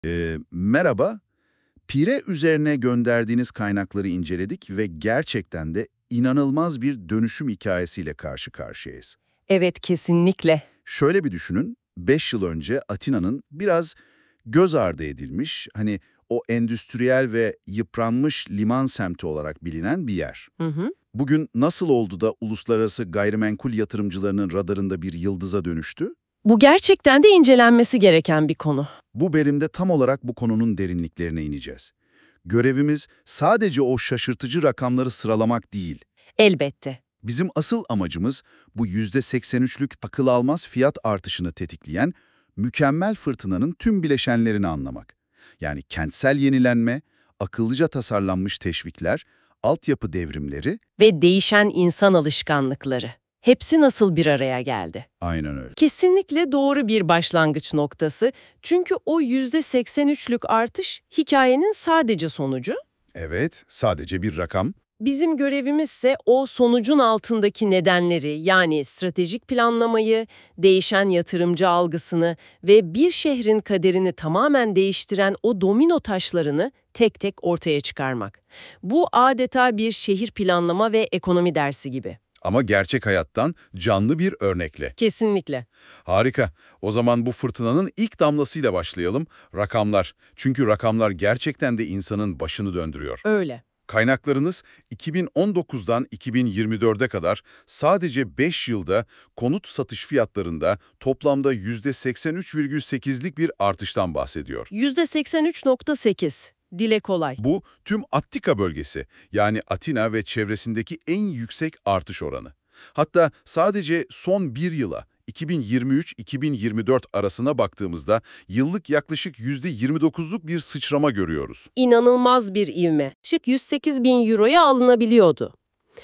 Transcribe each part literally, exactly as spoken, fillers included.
Ee, merhaba, Pire üzerine gönderdiğiniz kaynakları inceledik ve gerçekten de inanılmaz bir dönüşüm hikayesiyle karşı karşıyayız. Evet, kesinlikle. Şöyle bir düşünün, beş yıl önce Atina'nın biraz göz ardı edilmiş, hani o endüstriyel ve yıpranmış liman semti olarak bilinen bir yer. Hı hı. Bugün nasıl oldu da uluslararası gayrimenkul yatırımcılarının radarında bir yıldıza dönüştü? Bu gerçekten de incelenmesi gereken bir konu. Bu bölümde tam olarak bu konunun derinliklerine ineceğiz. Görevimiz sadece o şaşırtıcı rakamları sıralamak değil. Elbette. Bizim asıl amacımız bu yüzde seksen üçlük akıl almaz fiyat artışını tetikleyen mükemmel fırtınanın tüm bileşenlerini anlamak. Yani kentsel yenilenme, akıllıca tasarlanmış teşvikler, altyapı devrimleri. Ve değişen insan alışkanlıkları. Hepsi nasıl bir araya geldi? Aynen öyle. Kesinlikle doğru bir başlangıç noktası. Çünkü o yüzde seksen üçlük artış hikayenin sadece sonucu. Evet, sadece bir rakam. Bizim görevimizse o sonucun altındaki nedenleri, yani stratejik planlamayı, değişen yatırımcı algısını ve bir şehrin kaderini tamamen değiştiren o domino taşlarını tek tek ortaya çıkarmak. Bu adeta bir şehir planlama ve ekonomi dersi gibi. Ama gerçek hayattan canlı bir örnekle. Kesinlikle. Harika. O zaman bu fırtınanın ilk damlasıyla başlayalım. Rakamlar. Çünkü rakamlar gerçekten de insanın başını döndürüyor. Öyle. Kaynaklarınız iki bin on dokuzdan iki bin yirmi dörde kadar sadece beş yılda konut satış fiyatlarında toplamda yüzde seksen üç virgül sekizlik bir artıştan bahsediyor. yüzde seksen üç virgül sekiz. Dile kolay. Bu tüm Attika bölgesi, yani Atina ve çevresindeki en yüksek artış oranı. Hatta sadece son bir yıla, iki bin yirmi üç iki bin yirmi dört arasına baktığımızda yıllık yaklaşık yüzde yirmi dokuzluk bir sıçrama görüyoruz. İnanılmaz bir ivme. Çık yüz sekiz bin euroya alınabiliyordu.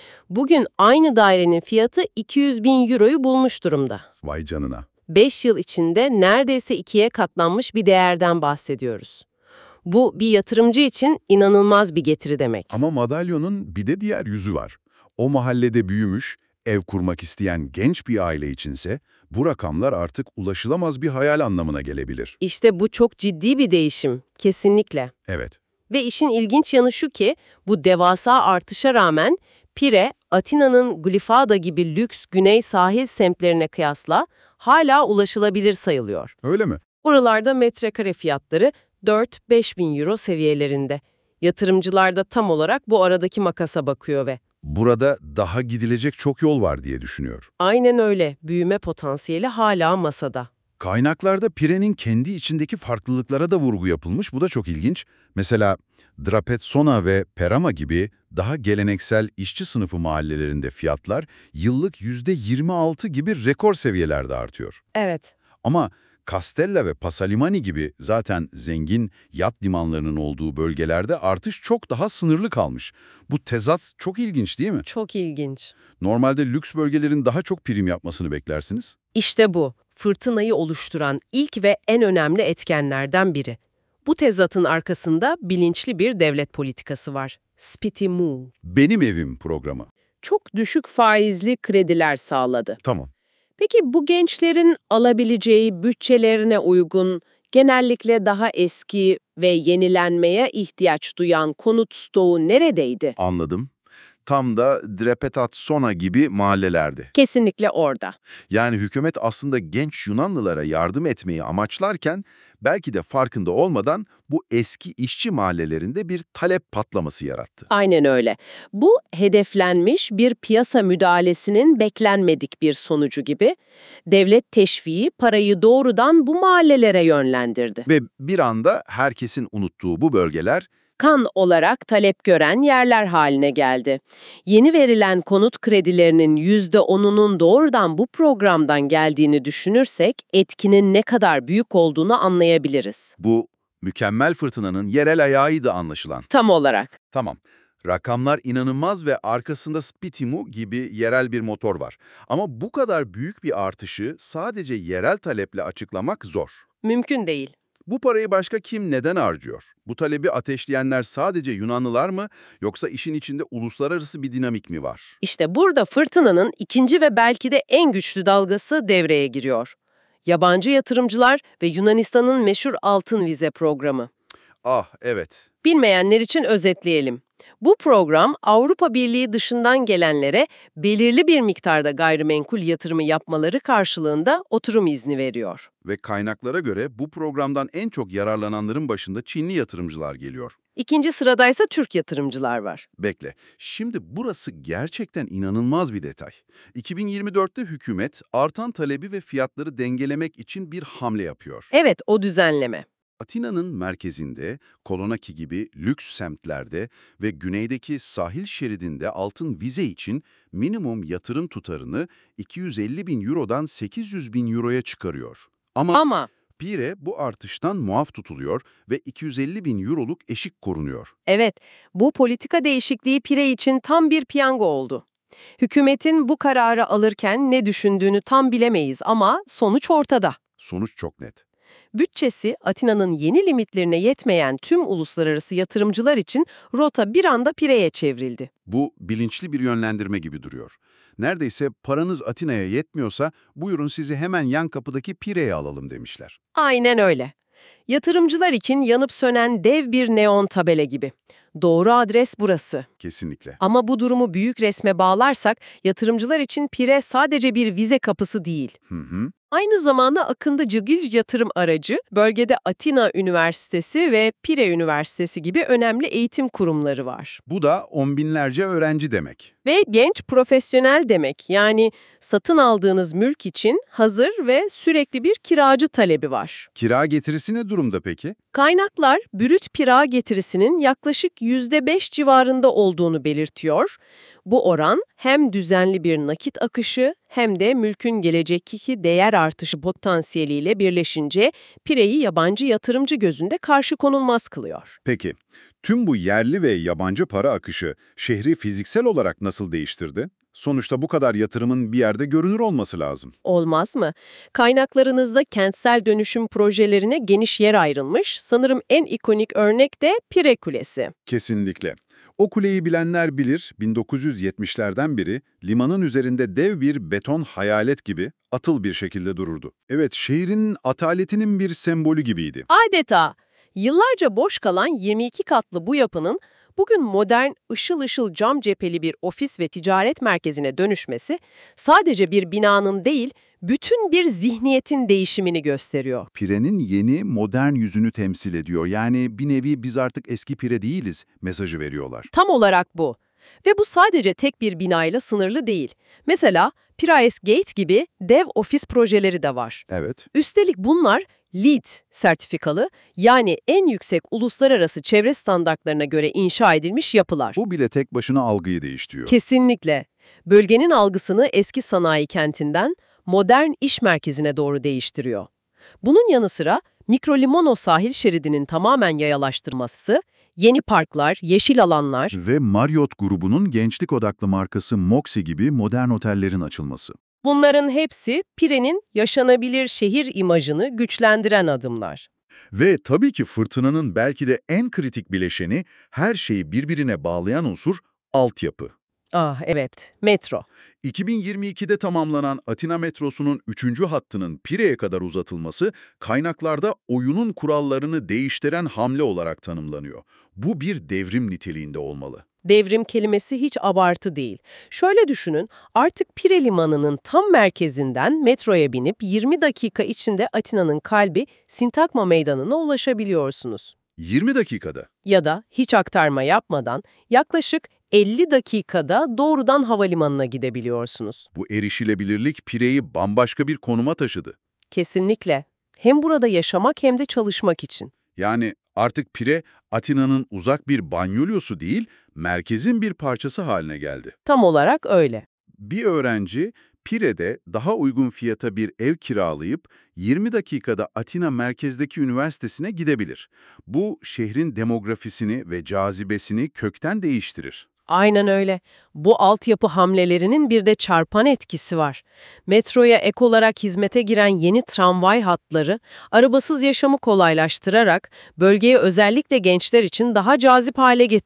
Bugün aynı dairenin fiyatı iki yüz bin euroyu bulmuş durumda. Vay canına. beş yıl içinde neredeyse ikiye katlanmış bir değerden bahsediyoruz. Bu bir yatırımcı için inanılmaz bir getiri demek. Ama madalyonun bir de diğer yüzü var. O mahallede büyümüş, ev kurmak isteyen genç bir aile içinse bu rakamlar artık ulaşılamaz bir hayal anlamına gelebilir. İşte bu çok ciddi bir değişim, kesinlikle. Evet. Ve işin ilginç yanı şu ki, bu devasa artışa rağmen Pire, Atina'nın Glyfada gibi lüks güney sahil semtlerine kıyasla hala ulaşılabilir sayılıyor. Öyle mi? Oralarda metrekare fiyatları dört beş bin euro seviyelerinde. Yatırımcılar da tam olarak bu aradaki makasa bakıyor ve Burada daha gidilecek çok yol var diye düşünüyor. aynen öyle, büyüme potansiyeli hala masada. Kaynaklarda Pire'nin kendi içindeki farklılıklara da vurgu yapılmış. Bu da çok ilginç. Mesela Drapetsona ve Perama gibi daha geleneksel işçi sınıfı mahallelerinde fiyatlar yıllık yüzde yirmi altı gibi rekor seviyelerde artıyor. Evet. Ama Castella ve Pasalimani gibi zaten zengin yat limanlarının olduğu bölgelerde artış çok daha sınırlı kalmış. Bu tezat çok ilginç değil mi? Çok ilginç. Normalde lüks bölgelerin daha çok prim yapmasını beklersiniz. İşte bu, fırtınayı oluşturan ilk ve en önemli etkenlerden biri. Bu tezatın arkasında bilinçli bir devlet politikası var. Spiti Mou. Benim evim programı. Çok düşük faizli krediler sağladı. Tamam. Peki bu gençlerin alabileceği bütçelerine uygun, genellikle daha eski ve yenilenmeye ihtiyaç duyan konut stoğu neredeydi? Anladım. Tam da Drepetatsona gibi mahallelerdi. Kesinlikle orada. Yani hükümet aslında genç Yunanlılara yardım etmeyi amaçlarken belki de farkında olmadan bu eski işçi mahallelerinde bir talep patlaması yarattı. Aynen öyle. Bu hedeflenmiş bir piyasa müdahalesinin beklenmedik bir sonucu gibi. Devlet teşviği parayı doğrudan bu mahallelere yönlendirdi. Ve bir anda herkesin unuttuğu bu bölgeler Kan olarak talep gören yerler haline geldi. Yeni verilen konut kredilerinin yüzde onunun doğrudan bu programdan geldiğini düşünürsek etkinin ne kadar büyük olduğunu anlayabiliriz. bu mükemmel fırtınanın yerel ayağıydı anlaşılan. Tam olarak. Tamam. Rakamlar inanılmaz ve arkasında Spitimu gibi yerel bir motor var. Ama bu kadar büyük bir artışı sadece yerel taleple açıklamak zor. Mümkün değil. Bu parayı başka kim neden harcıyor? Bu talebi ateşleyenler sadece Yunanlılar mı yoksa işin içinde uluslararası bir dinamik mi var? İşte burada fırtınanın ikinci ve belki de en güçlü dalgası devreye giriyor. Yabancı yatırımcılar ve Yunanistan'ın meşhur altın vize programı. Ah, evet. Bilmeyenler için özetleyelim. Bu program Avrupa Birliği dışından gelenlere belirli bir miktarda gayrimenkul yatırımı yapmaları karşılığında oturum izni veriyor. Ve kaynaklara göre bu programdan en çok yararlananların başında Çinli yatırımcılar geliyor. İkinci sıradaysa Türk yatırımcılar var. Bekle, şimdi burası gerçekten inanılmaz bir detay. iki bin yirmi dörtte hükümet artan talebi ve fiyatları dengelemek için bir hamle yapıyor. Evet, o düzenleme. Atina'nın merkezinde, Kolonaki gibi lüks semtlerde ve güneydeki sahil şeridinde altın vize için minimum yatırım tutarını iki yüz elli bin eurodan sekiz yüz bin euroya çıkarıyor. Ama, Ama Pire bu artıştan muaf tutuluyor ve iki yüz elli bin euroluk eşik korunuyor. evet, bu politika değişikliği Pire için tam bir piyango oldu. Hükümetin bu kararı alırken ne düşündüğünü tam bilemeyiz ama sonuç ortada. Sonuç çok net. Bütçesi Atina'nın yeni limitlerine yetmeyen tüm uluslararası yatırımcılar için rota bir anda Pire'ye çevrildi. Bu bilinçli bir yönlendirme gibi duruyor. Neredeyse paranız Atina'ya yetmiyorsa buyurun sizi hemen yan kapıdaki Pire'ye alalım demişler. Aynen öyle. Yatırımcılar için yanıp sönen dev bir neon tabela gibi. Doğru adres burası. Kesinlikle. Ama bu durumu büyük resme bağlarsak yatırımcılar için Pire sadece bir vize kapısı değil. Hı hı. Aynı zamanda akıntıcı bir yatırım aracı, bölgede Atina Üniversitesi ve Pire Üniversitesi gibi önemli eğitim kurumları var. Bu da on binlerce öğrenci demek. Ve genç profesyonel demek, yani satın aldığınız mülk için hazır ve sürekli bir kiracı talebi var. Kira getirisi ne durumda peki? Kaynaklar, brüt kira getirisinin yaklaşık yüzde beş civarında olduğunu belirtiyor. Bu oran hem düzenli bir nakit akışı hem de mülkün gelecekteki değer artışı potansiyeliyle birleşince Pire'yi yabancı yatırımcı gözünde karşı konulmaz kılıyor. Peki, tüm bu yerli ve yabancı para akışı şehri fiziksel olarak nasıl değiştirdi? Sonuçta bu kadar yatırımın bir yerde görünür olması lazım. Olmaz mı? Kaynaklarınızda kentsel dönüşüm projelerine geniş yer ayrılmış. Sanırım en ikonik örnek de Pire Kulesi. Kesinlikle. O kuleyi bilenler bilir, bin dokuz yüz yetmişlerden beri limanın üzerinde dev bir beton hayalet gibi atıl bir şekilde dururdu. Evet, şehrin ataletinin bir sembolü gibiydi. Adeta yıllarca boş kalan yirmi iki katlı bu yapının bugün modern, ışıl ışıl cam cepheli bir ofis ve ticaret merkezine dönüşmesi sadece bir binanın değil, bütün bir zihniyetin değişimini gösteriyor. Pire'nin yeni, modern yüzünü temsil ediyor. Yani bir nevi biz artık eski Pire değiliz mesajı veriyorlar. Tam olarak bu. Ve bu sadece tek bir binayla sınırlı değil. Mesela Piraeus Gate gibi dev ofis projeleri de var. Evet. Üstelik bunlar LEED sertifikalı, yani en yüksek uluslararası çevre standartlarına göre inşa edilmiş yapılar. Bu bile tek başına algıyı değiştiriyor. Kesinlikle. Bölgenin algısını eski sanayi kentinden modern iş merkezine doğru değiştiriyor. Bunun yanı sıra Mikrolimono sahil şeridinin tamamen yayalaştırması, yeni parklar, yeşil alanlar... Ve Marriott grubunun gençlik odaklı markası Moxy gibi modern otellerin açılması. Bunların hepsi Pire'nin yaşanabilir şehir imajını güçlendiren adımlar. Ve tabii ki fırtınanın belki de en kritik bileşeni, her şeyi birbirine bağlayan unsur altyapı. Ah evet, metro. iki bin yirmi ikide tamamlanan Atina metrosunun üçüncü hattının Pire'ye kadar uzatılması, kaynaklarda oyunun kurallarını değiştiren hamle olarak tanımlanıyor. Bu bir devrim niteliğinde olmalı. Devrim kelimesi hiç abartı değil. Şöyle düşünün, artık Pire Limanı'nın tam merkezinden metroya binip yirmi dakika içinde Atina'nın kalbi Sintagma Meydanı'na ulaşabiliyorsunuz. yirmi dakikada. Ya da hiç aktarma yapmadan yaklaşık elli dakikada doğrudan havalimanına gidebiliyorsunuz. Bu erişilebilirlik Pire'yi bambaşka bir konuma taşıdı. Kesinlikle. Hem burada yaşamak hem de çalışmak için. Yani artık Pire, Atina'nın uzak bir banyolyosu değil, merkezin bir parçası haline geldi. Tam olarak öyle. Bir öğrenci, Pire'de daha uygun fiyata bir ev kiralayıp yirmi dakikada Atina merkezdeki üniversitesine gidebilir. Bu, şehrin demografisini ve cazibesini kökten değiştirir. Aynen öyle. Bu altyapı hamlelerinin bir de çarpan etkisi var. Metroya ek olarak hizmete giren yeni tramvay hatları, arabasız yaşamı kolaylaştırarak bölgeyi özellikle gençler için daha cazip hale getirdi.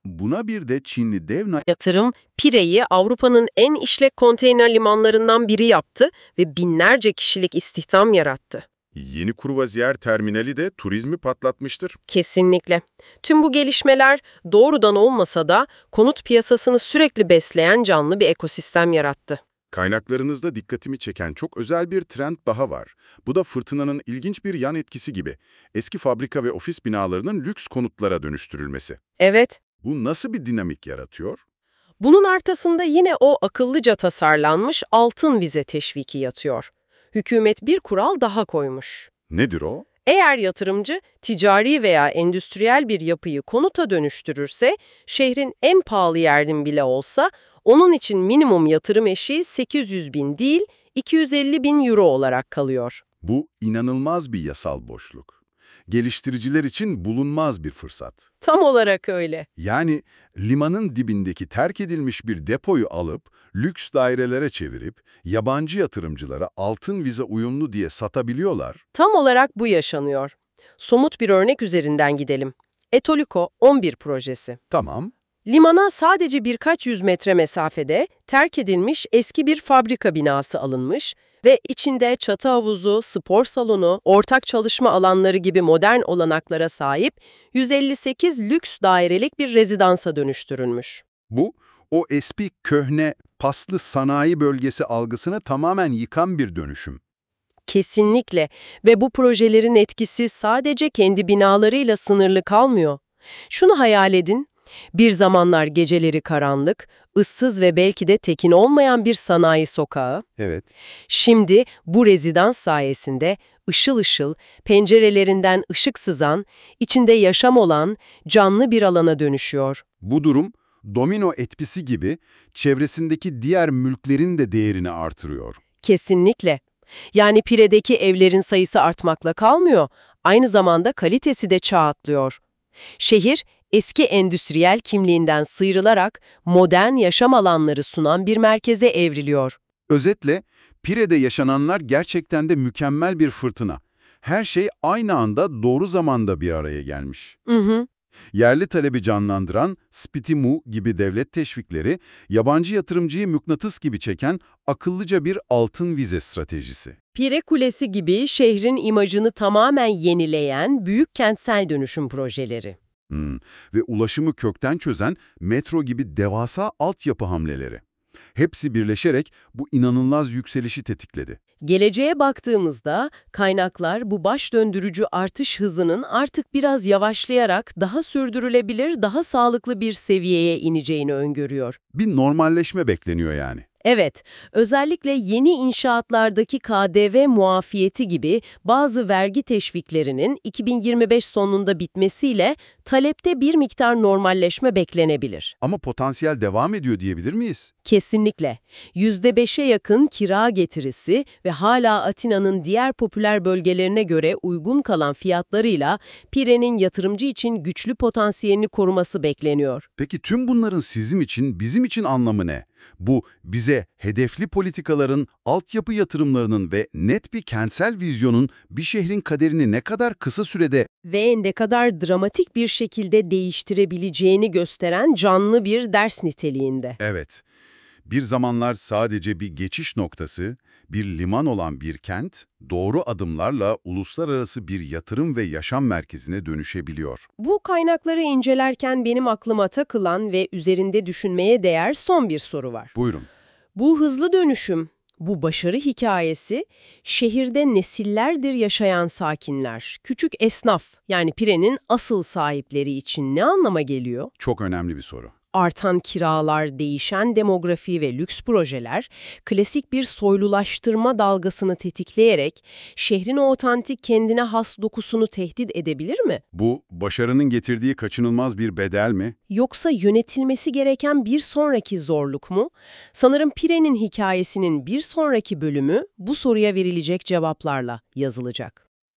Buna bir de Çinli dev na- Yatırım, Pire'yi Avrupa'nın en işlek konteyner limanlarından biri yaptı ve binlerce kişilik istihdam yarattı. Yeni kruvaziyer terminali de turizmi patlatmıştır. Kesinlikle. Tüm bu gelişmeler doğrudan olmasa da konut piyasasını sürekli besleyen canlı bir ekosistem yarattı. Kaynaklarınızda dikkatimi çeken çok özel bir trend daha var. Bu da fırtınanın ilginç bir yan etkisi gibi. Eski fabrika ve ofis binalarının lüks konutlara dönüştürülmesi. Evet, Bu nasıl bir dinamik yaratıyor? bunun arkasında yine o akıllıca tasarlanmış altın vize teşviki yatıyor. Hükümet bir kural daha koymuş. Nedir o? Eğer yatırımcı ticari veya endüstriyel bir yapıyı konuta dönüştürürse, şehrin en pahalı yerin bile olsa, onun için minimum yatırım eşiği sekiz yüz bin değil, iki yüz elli bin euro olarak kalıyor. Bu inanılmaz bir yasal boşluk. Geliştiriciler için bulunmaz bir fırsat. Tam olarak öyle. Yani limanın dibindeki terk edilmiş bir depoyu alıp lüks dairelere çevirip yabancı yatırımcılara altın vize uyumlu diye satabiliyorlar. Tam olarak bu yaşanıyor. Somut bir örnek üzerinden gidelim. Etoliko on bir projesi. Tamam, Limana sadece birkaç yüz metre mesafede terk edilmiş eski bir fabrika binası alınmış ve içinde çatı havuzu, spor salonu, ortak çalışma alanları gibi modern olanaklara sahip yüz elli sekiz lüks dairelik bir rezidansa dönüştürülmüş. bu o eski köhne paslı sanayi bölgesi algısını tamamen yıkan bir dönüşüm. Kesinlikle ve bu projelerin etkisi sadece kendi binalarıyla sınırlı kalmıyor. Şunu hayal edin. Bir zamanlar geceleri karanlık, ıssız ve belki de tekin olmayan bir sanayi sokağı. Evet. Şimdi bu rezidans sayesinde ışıl ışıl, pencerelerinden ışık sızan, içinde yaşam olan canlı bir alana dönüşüyor. Bu durum domino etkisi gibi çevresindeki diğer mülklerin de değerini artırıyor. Kesinlikle. Yani Pire'deki evlerin sayısı artmakla kalmıyor, aynı zamanda kalitesi de çağ atlıyor. Şehir, eski endüstriyel kimliğinden sıyrılarak modern yaşam alanları sunan bir merkeze evriliyor. Özetle, Pire'de yaşananlar gerçekten de mükemmel bir fırtına. Her şey aynı anda doğru zamanda bir araya gelmiş. Hı hı. Yerli talebi canlandıran Spitimu gibi devlet teşvikleri, yabancı yatırımcıyı mıknatıs gibi çeken akıllıca bir altın vize stratejisi. Pire Kulesi gibi şehrin imajını tamamen yenileyen büyük kentsel dönüşüm projeleri. Hmm. Ve ulaşımı kökten çözen metro gibi devasa altyapı hamleleri. Hepsi birleşerek bu inanılmaz yükselişi tetikledi. Geleceğe baktığımızda kaynaklar bu baş döndürücü artış hızının artık biraz yavaşlayarak daha sürdürülebilir, daha sağlıklı bir seviyeye ineceğini öngörüyor. Bir normalleşme bekleniyor yani. Evet, özellikle yeni inşaatlardaki K D V muafiyeti gibi bazı vergi teşviklerinin iki bin yirmi beş sonunda bitmesiyle talepte bir miktar normalleşme beklenebilir. Ama potansiyel devam ediyor diyebilir miyiz? Kesinlikle. yüzde beşe yakın kira getirisi ve hala Atina'nın diğer popüler bölgelerine göre uygun kalan fiyatlarıyla Pire'nin yatırımcı için güçlü potansiyelini koruması bekleniyor. Peki tüm bunların sizin için, bizim için anlamı ne? Bu bize hedefli politikaların, altyapı yatırımlarının ve net bir kentsel vizyonun bir şehrin kaderini ne kadar kısa sürede Ve ne kadar dramatik bir şekilde değiştirebileceğini gösteren canlı bir ders niteliğinde. Evet, bir zamanlar sadece bir geçiş noktası, bir liman olan bir kent, doğru adımlarla uluslararası bir yatırım ve yaşam merkezine dönüşebiliyor. Bu kaynakları incelerken benim aklıma takılan ve üzerinde düşünmeye değer son bir soru var. Buyurun. Bu hızlı dönüşüm, bu başarı hikayesi, şehirde nesillerdir yaşayan sakinler, küçük esnaf yani Pire'nin asıl sahipleri için ne anlama geliyor? Çok önemli bir soru. Artan kiralar, değişen demografi ve lüks projeler, klasik bir soylulaştırma dalgasını tetikleyerek şehrin o otantik kendine has dokusunu tehdit edebilir mi? Bu, başarının getirdiği kaçınılmaz bir bedel mi? Yoksa yönetilmesi gereken bir sonraki zorluk mu? Sanırım Pire'nin hikayesinin bir sonraki bölümü bu soruya verilecek cevaplarla yazılacak.